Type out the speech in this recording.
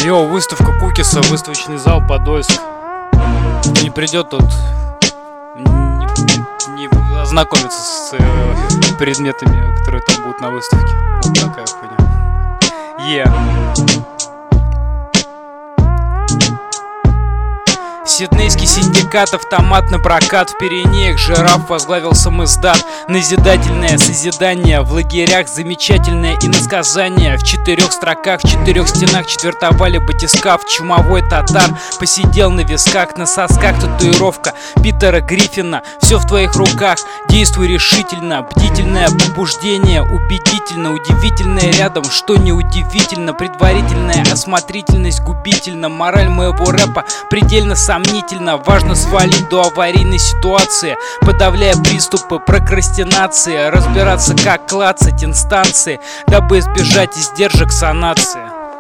Йоу, выставка Кукиса, выставочный зал Подольск. Кто не придет, тот не ознакомится с предметами, которые там будут на выставке. Вот такая хуйня. Сиднейский синдикат, автомат на прокат. В Пиренеях жираф возглавил самиздат. Назидательное созидание в лагерях, замечательное иносказание. В 4 строках, в 4 стенах четвертовали батискаф. Чумовой татар посидел на висках, на сосках татуировка Питера Гриффина. Все в твоих руках, действуй решительно. Бдительное побуждение, убедительно. Удивительное рядом, что неудивительно. Предварительная осмотрительность губительна. Мораль моего рэпа предельно сомнительна. Важно свалить до аварийной ситуации, подавляя приступы прокрастинации. Разбираться, как клацать инстанции, дабы избежать издержек санации.